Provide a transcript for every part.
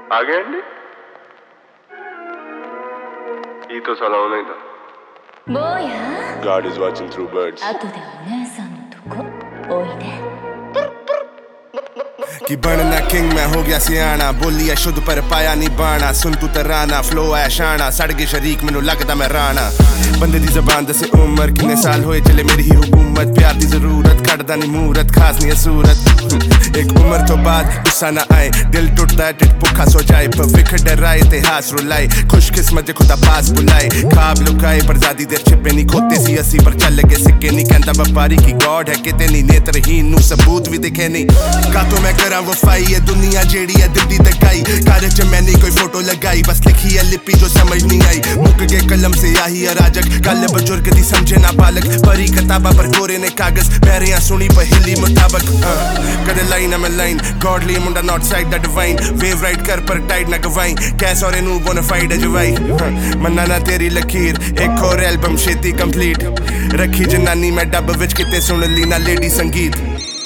आ गए अंडीいいとさらわないんだ坊や God is watching through birds 後でお姉さんのとこおいで कि बनना किंग मैं हो गया सियाना बोली है शुद्ध पर पाया नहीं बाना सुन तू तराना फ्लो है शाना सड़ गए शरीक मैनू लगदा मैं राना बंदे दी जबान दसे उम्र किन्ने साल होए चले मेरी ही हुकूमत प्यार दी जरूरत कटदा नहीं मूरत खास नहीं सूरत एक उम्र तो बाद गुस्सा ना आए दिल टूटता है टिट भुखा सो जाए भविख डराए इतिहास रुलाए खुशकिस्मत खुदा पास बुलाए खाब लुकाए पर ज़्यादा देर छिपे नहीं खोते सी असी पर चल लगे सिक्के नहीं कहता व्यापारी की गॉड है किते नहीं नेत्रहीन नू सबूत भी दिखे नहीं का तो मैं करा वफाई है दुनिया जेड़ी है दिल दी दगाई कार च मैंने कोई फोटो लगाई बस लिखी है लिपि जो समझ नहीं आई मुक गए कलम से आही अराजक गल बुजुर्ग दी समझे ना बालक परी किताबा पर कोरे ने कागज पैरियां सुनी पर हिली मुताबक कदे लाइन है मैं लाइन गॉडली मुंडा not side the divine wave ride कर पर टाइड ना गवाई कैस और नू बोनाफाइड जवाई मन्ना ना तेरी लकीर एक और एल्बम छेती कंप्लीट रखी जनानी मैं डब विच किते सुन ली ना लेडी संगीत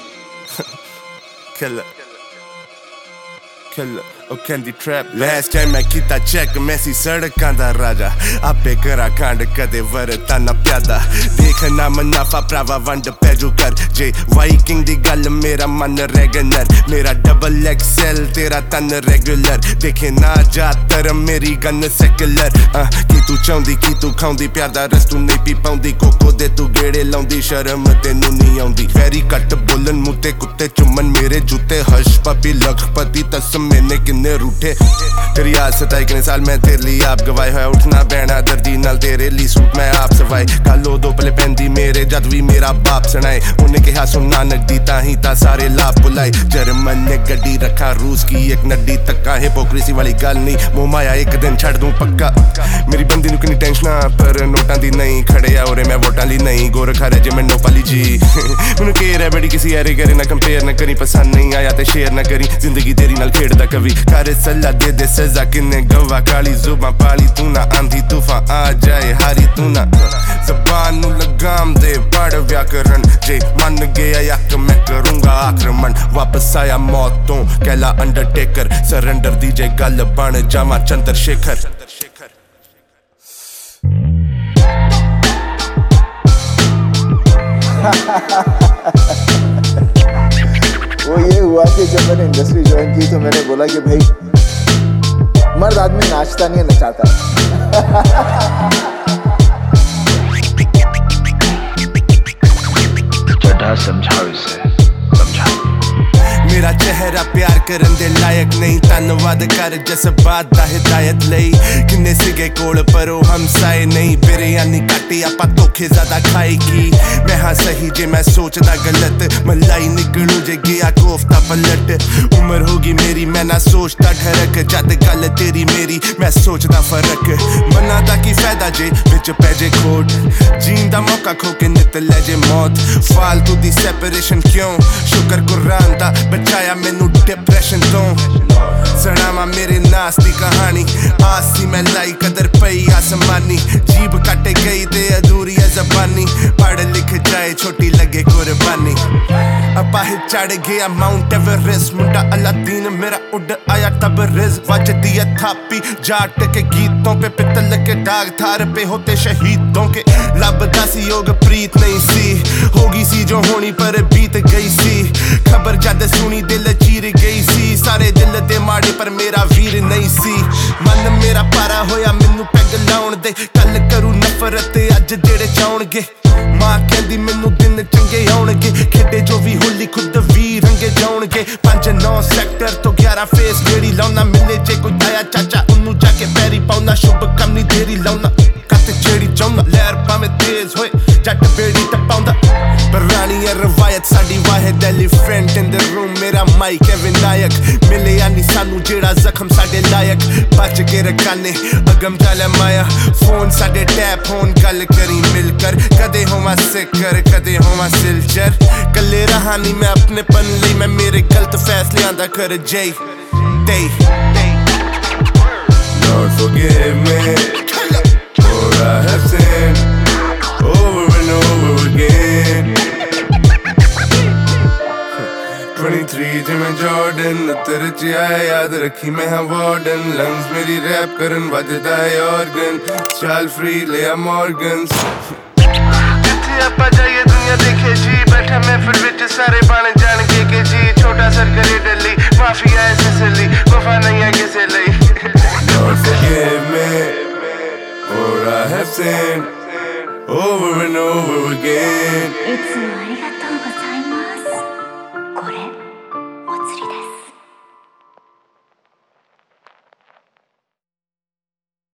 Killer, oh candy trap Last time मैं कीता चेक मैं सी सड़कां दा राजा आपे करा कांड कदे वरता ना प्यादा देखना मुनाफा प्रावा वंड पैजू कर जे वाइकिंग दी गल मेरा मन रेगनर मेरा डबल एक्सएल तेरा तन रेगुलर देखे ना जातर मेरी गन सेकुलर की तू चाहुंदी की तू खाउंदी प्यार दा रस तू नहीं पी पाउंदी कोको दे तू गेड़े लाउंदी शर्म तेनू नहीं आउंदी वैरी कट बोलन मुते कुत्ते चुमन मेरे जूते हश पपी लखपति तस मैंने किन्ने रूठे तेरी याद सताई किन्ने साल मैं तेरे लिए आप गवाए होया उठना बहना दर्दी नाल तेरे लिए सूट मैं आप सवाए कालो दो पले पैंदी मेरे जद भी मेरा बाप सुनाए उन्हें कहा सुनना नड्डी ताही ता सारे लाभ बुलाए जर्मन ने गड्डी रखा रूस की एक नड्डी तक्का हिपोक्रेसी वाली गल नहीं मुंह माया एक दिन छड़ दूं पक्का मेरी बंदी नू किन्नी टेंशना पर नोटां दी नहीं खड़े आ ओरे मैं वोटां ली नहीं गोरखा रह जे मैं नोपाली जी मैनू केयर है बड़ी किसी यारे करे ना कंपेयर ना करी पसंद नहीं आया ते शेयर ना करी जिंदगी तेरी नाल खेड़दा कभी करे सल्ला दे दे सजा किन्ने गवा काली जुबां पाली तू ना आंधी तूफान आ जाए हारी तू ना ज़बान नू लगाम दे पढ़ व्याकरण जे मन गया यक मैं करूंगा आक्रमण वापस आया मौत तो कहला अंडरटेकर सरेंडर दी जे गल बन जावा चंद्रशेखर वो ये हुआ कि जब मैंने इंडस्ट्री ज्वाइन की तो मैंने बोला कि भाई मर्द आदमी नाचता नहीं है नचाता चढ़ा समझाओ इसे मेरा चेहरा प्यार करन दे लायक नहीं धन्नवाद कर जज्बात दा हिदायत लई किन्ने सिगे कोल पर ओ हमसाए नहीं बिरयानी काटी आपा धोखे ज्यादा खाई की मैं हाँ सही जे मैं सोचदा गलत मलाई निकलू जे गया कोफ्ता पलट उम्र होगी मेरी मैं ना सोचता ठरक जद गल तेरी मेरी मैं सोचदा फर्क मना दा की फायदा जे विच पैजे खोट जीन दा मौका खो के नित ले जे मौत फालतू दी सेपरेशन क्यों शुक्र कुरान दा बचाया मैनू डिप्रेशन तो सनावा मेरे नास दी कहानी आसी मैं लाई कदर पई आसमानी जीभ कटे गई ते अधूरी है जबानी पढ़ लिख जाए छोटी लगे कुर्बानी अपाहि चढ़ गया माउंट एवरेस्ट मुंडा अलादीन मेरा उड़ आया तबरेज वजदी है थापी जाट के गीतों पे पितल के दाग थार पे होते शहीदों के लबदा सी योग प्रीत नहीं सी होगी सी जो होनी पर बीत गई सी खबर जद सुनी दिल चीर गई सी सारे दिल दे माड़े पर मेरा वीर नहीं सी मन मेरा पारा होया मैनू पैग लाउण दे कल करू नफरत अज जेड़े चाउणगे मां कहंदी मैनू दिन चंगे आउणगे खेडे जो भी होली खुद भी रंगे जाउणगे 5-9 सेक्टर तो 11 फेस गेड़ी लाउना मिले जे कोई आया चाचा उन्नू जाके पैरी पाउना शुभ कम नहीं देरी लाउना कत जेड़ी चाउना लहर भावें तेज होए जट बेड़ी टपाउंदा पर रानी है रवायत साडी वाहिद एलिफेंट इन द रूम मेरा माइक है विनायक मिले यानी सानू जेड़ा जख्म साडे लायक बच के रखाने अगम चले माया फोन साडे टैप होन गल करी मिलकर कदे होवा सिकर कदे होवा सिलचर कले रहानी मैं अपने पन लई मैं मेरे गलत फैसले आंदा कर जय दे Lord forgive me for I have sinned over and over again 23 ਜਿਵੇਂ ਜਾਰਡਨ ਤੇਰੇ ਚ ਆਇਆ ਯਾਦ ਰੱਖੀ ਮੈਂ ਹਾਂ ਵਾਰਡਨ ਲੰਗਸ ਮੇਰੀ ਰੈਪ ਕਰਨ ਵੱਜਦਾ ਏ ਆਰਗਨ ਚੱਲ ਫ੍ਰੀ ਲਿਆ ਮੋਰਗਨਸ ਜਿੱਥੇ ਆਪਾਂ ਜਾਈਏ ਦੁਨੀਆ ਦੇਖੇ ਜੀ ਬੈਠਾ ਮੈਂ ਫਿਰ ਵਿੱਚ ਸਾਰੇ ਬਣ ਜਾਣਗੇ ਕਿ ਜੀ ਛੋਟਾ ਸਰ ਕਰੇ ਡੱਲੀ ਮਾਫੀਆ ਐ ਸਸਲੀ ਵਫਾ ਨਹੀਂ ਹੈ ਕਿਸੇ ਲਈ Lord forgive me for I have sinned over and over again いつも